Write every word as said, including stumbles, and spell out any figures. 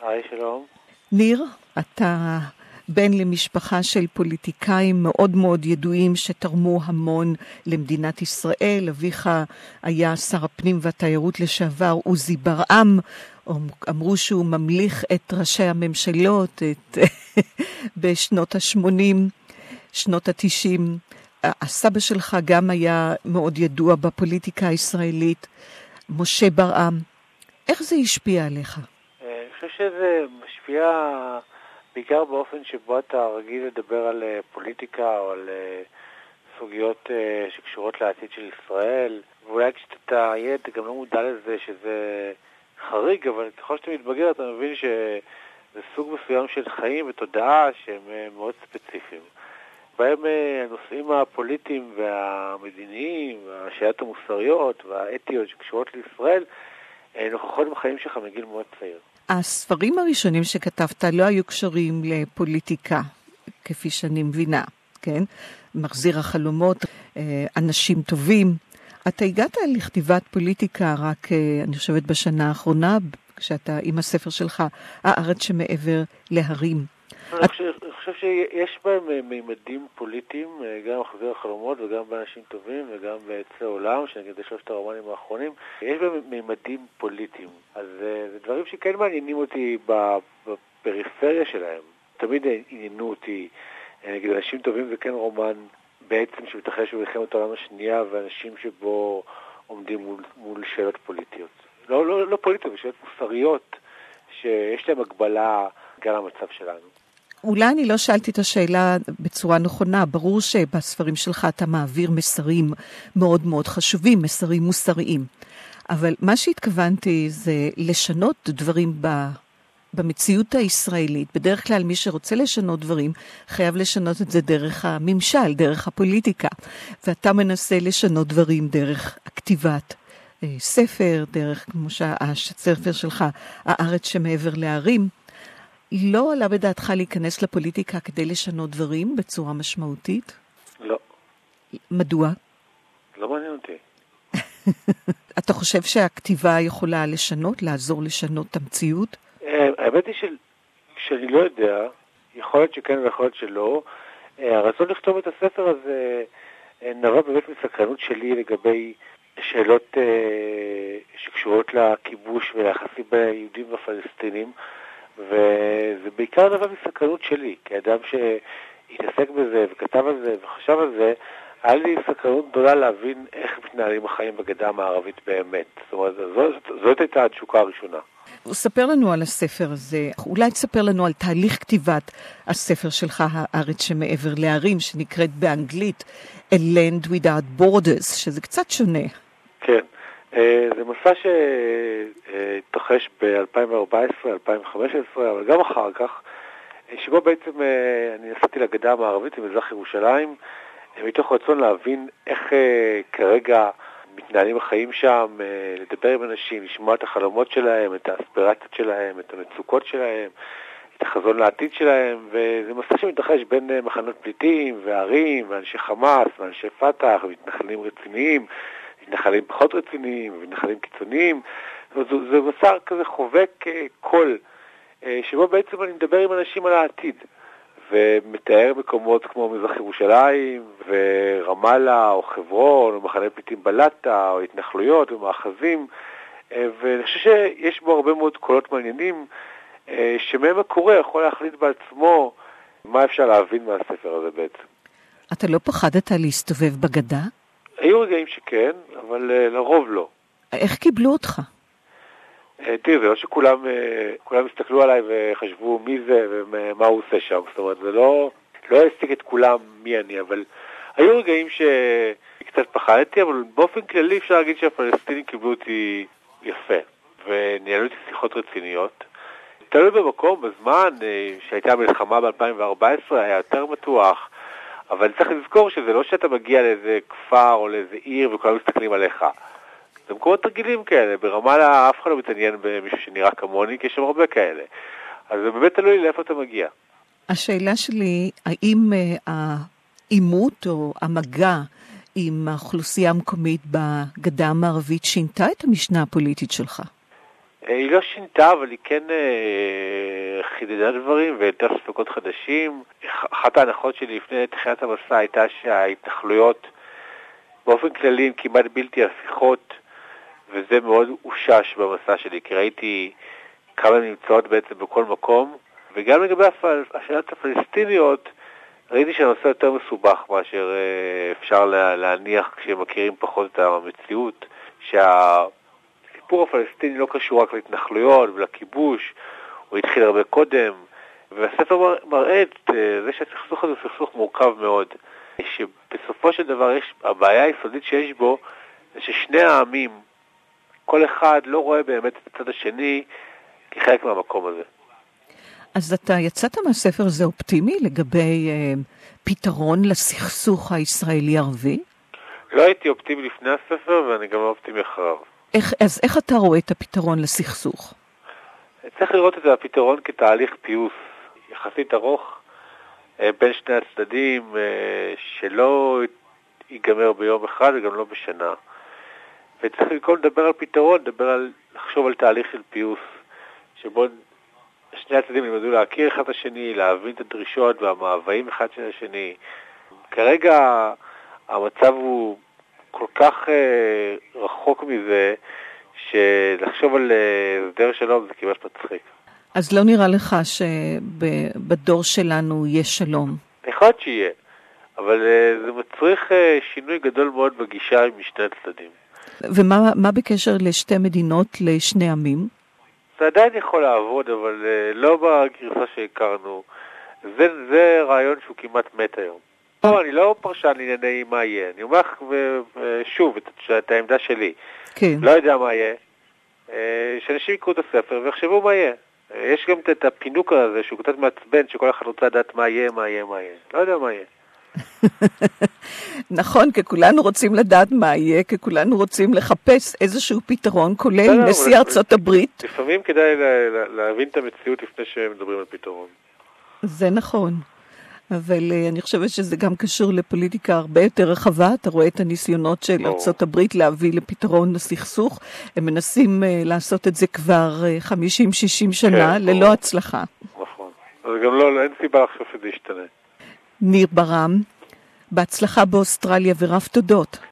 היי, שלום. ניר, אתה בן למשפחה של פוליטיקאים מאוד מאוד ידועים שתרמו המון למדינת ישראל. אביך היה שר הפנים והתיירות לשעבר עוזי ברעם. אמרו שהוא ממליך את ראשי הממשלות את בשנות ה-שמונים, שנות ה-תשעים. הסבא שלך גם היה מאוד ידוע בפוליטיקה הישראלית, משה ברעם. איך זה השפיע עליך? אני חושב שזה משפיע בעיקר באופן שבו אתה רגיל לדבר על פוליטיקה או על סוגיות שקשורות לעתיד של ישראל, ואולי כשאתה ילד אתה גם לא מודע לזה שזה חריג, אבל ככל שאתה מתבגר אתה מבין שזה סוג מסוים של חיים ותודעה שהם מאוד ספציפיים. בהם הנושאים הפוליטיים והמדיניים, השאלות המוסריות והאתיות שקשורות לישראל, נוכחות בחיים שלך מגיל מאוד צעיר. הספרים הראשונים שכתבת לא היו קשורים לפוליטיקה, כפי שאני מבינה, כן? מחזיר החלומות, אנשים טובים. אתה הגעת לכתיבת פוליטיקה רק, אני חושבת, בשנה האחרונה, כשאתה עם הספר שלך, הארץ שמעבר להרים. אני חושב, אני חושב שיש בהם מימדים פוליטיים, גם מחזיר החלומות וגם באנשים טובים וגם בעצי עולם, שנגיד בשלושת הרומנים האחרונים, יש בהם מימדים פוליטיים. אז זה דברים שכן מעניינים אותי בפריפריה שלהם. תמיד עניינו אותי, נגיד אנשים טובים זה כן רומן בעצם שמתרחש במלחמת העולם השנייה, ואנשים שבו עומדים מול, מול שאלות פוליטיות. לא, לא, לא פוליטיות, שאלות מוסריות, שיש להם הגבלה גם למצב שלנו. אולי אני לא שאלתי את השאלה בצורה נכונה. ברור שבספרים שלך אתה מעביר מסרים מאוד מאוד חשובים, מסרים מוסריים. אבל מה שהתכוונתי זה לשנות דברים ב... במציאות הישראלית. בדרך כלל מי שרוצה לשנות דברים חייב לשנות את זה דרך הממשל, דרך הפוליטיקה. ואתה מנסה לשנות דברים דרך הכתיבת אה, ספר, דרך כמו שהספר שלך, הארץ שמעבר להרים. לא עלה בדעתך להיכנס לפוליטיקה כדי לשנות דברים בצורה משמעותית? לא. מדוע? לא מעניין אותי. אתה חושב שהכתיבה יכולה לשנות, לעזור לשנות את המציאות? האמת היא שאני לא יודע, יכול להיות שכן ויכול להיות שלא. הרצון לכתוב את הספר הזה נבע באמת מסקרנות שלי לגבי שאלות שקשורות לכיבוש וליחסים בין היהודים והפלסטינים, וזה בעיקר נבע מסקרנות שלי, כאדם שהתעסק בזה וכתב על זה וחשב על זה. היה לי סקרנות גדולה להבין איך מתנהלים החיים בגדה המערבית באמת. זאת אומרת, זאת, זאת הייתה התשוקה הראשונה. ספר לנו על הספר הזה, אולי תספר לנו על תהליך כתיבת הספר שלך, הארץ שמעבר להרים, שנקראת באנגלית A Land Without Borders, שזה קצת שונה. כן, זה מסע שהתרחש ב-אלפיים וארבע עשרה אלפיים וחמש עשרה, אבל גם אחר כך, שבו בעצם אני נסעתי לגדה המערבית במזרח ירושלים, מתוך רצון להבין איך כרגע מתנהלים החיים שם, לדבר עם אנשים, לשמוע את החלומות שלהם, את האספירציות שלהם, את המצוקות שלהם, את החזון לעתיד שלהם, וזה מסע שמתרחש בין מחנות פליטים וערים ואנשי חמאס ואנשי פתח ומתנחלים רציניים, מתנחלים פחות רציניים ומתנחלים קיצוניים. זה, זה מסע כזה חובק קול, שבו בעצם אני מדבר עם אנשים על העתיד. ומתאר מקומות כמו מזרח ירושלים ורמאללה או חברון או מחנה פליטים בלטה או התנחלויות ומאחזים, ואני חושב שיש בו הרבה מאוד קולות מעניינים שמהם הקורא יכול להחליט בעצמו מה אפשר להבין מהספר הזה בעצם. אתה לא פחדת להסתובב בגדה? היו רגעים שכן, אבל לרוב לא. איך קיבלו אותך? תראה, זה לא שכולם כולם הסתכלו עליי וחשבו מי זה ומה הוא עושה שם. זאת אומרת, זה לא, לא הסתיק את כולם מי אני, אבל היו רגעים שקצת פחדתי, אבל באופן כללי אפשר להגיד שהפלסטינים קיבלו אותי יפה, וניהלו אותי שיחות רציניות. תלוי במקום, בזמן שהייתה מלחמה ב-אלפיים וארבע עשרה היה יותר מתוח, אבל צריך לזכור שזה לא שאתה מגיע לאיזה כפר או לאיזה עיר וכולם מסתכלים עליך. זה מקומות תרגילים כאלה, ברמאללה אף אחד לא מתעניין במישהו שנראה כמוני, כי יש שם הרבה כאלה. אז זה באמת תלוי לאיפה אתה מגיע. השאלה שלי, האם העימות או המגע עם האוכלוסייה המקומית בגדה המערבית שינתה את המשנה הפוליטית שלך? היא לא שינתה, אבל היא כן חידדה דברים ויותר ספקות חדשים. אחת ההנחות שלי לפני תחילת המסע הייתה שההתנחלויות באופן כללי הם כמעט בלתי הפיכות, וזה מאוד אושש במסע שלי, כי ראיתי כמה הן נמצאות בעצם בכל מקום, וגם לגבי השאלות הפלסטיניות, ראיתי שהנושא יותר מסובך מאשר אפשר להניח כשמכירים פחות את המציאות, שהסיפור הפלסטיני לא קשור רק להתנחלויות ולכיבוש, הוא התחיל הרבה קודם, והספר מראה את זה שהסכסוך הזה הוא סכסוך מורכב מאוד, שבסופו של דבר יש, הבעיה היסודית שיש בו, זה ששני העמים, כל אחד לא רואה באמת את הצד השני כחלק מהמקום הזה. אז אתה יצאת מהספר הזה אופטימי לגבי אה, פתרון לסכסוך הישראלי-ערבי? לא הייתי אופטימי לפני הספר ואני גם לא אופטימי אחריו. איך, אז איך אתה רואה את הפתרון לסכסוך? צריך לראות את זה הפתרון כתהליך פיוס יחסית ארוך אה, בין שני הצדדים אה, שלא ייגמר ביום אחד וגם לא בשנה. וצריך במקום לדבר על פתרון, לדבר על, לחשוב על תהליך של פיוס, שבו שני הצדדים ילמדו להכיר אחד את השני, להבין את הדרישות והמאוויים אחד של השני. כרגע המצב הוא כל כך אה, רחוק מזה, שלחשוב על הסדר שלום זה כמעט מצחיק. אז לא נראה לך שבדור שלנו יש שלום? יכול להיות שיהיה, אבל אה, זה מצריך אה, שינוי גדול מאוד בגישה משני הצדדים. ומה מה בקשר לשתי מדינות, לשני עמים? זה עדיין יכול לעבוד, אבל uh, לא בגרסה שהכרנו. זה, זה רעיון שהוא כמעט מת היום. לא, אני לא פרשן לענייני מה יהיה. אני אומר לך שוב את, את העמדה שלי. כן. לא יודע מה יהיה. Uh, שאנשים יקראו את הספר ויחשבו מה יהיה. Uh, יש גם את הפינוק הזה שהוא קצת מעצבן, שכל אחד רוצה לדעת מה יהיה, מה יהיה, מה יהיה. לא יודע מה יהיה. נכון, כי כולנו רוצים לדעת מה יהיה, כי כולנו רוצים לחפש איזשהו פתרון, כולל נשיא ארצות הברית. לפעמים כדאי להבין את המציאות לפני שמדברים על פתרון. זה נכון, אבל אני חושבת שזה גם קשור לפוליטיקה הרבה יותר רחבה. אתה רואה את הניסיונות של ארצות הברית להביא לפתרון לסכסוך, הם מנסים לעשות את זה כבר חמישים שישים שנה, ללא הצלחה. נכון, אז גם לא, אין סיבה לחשוב שזה ישתנה. ניר ברם, בהצלחה באוסטרליה ורב תודות.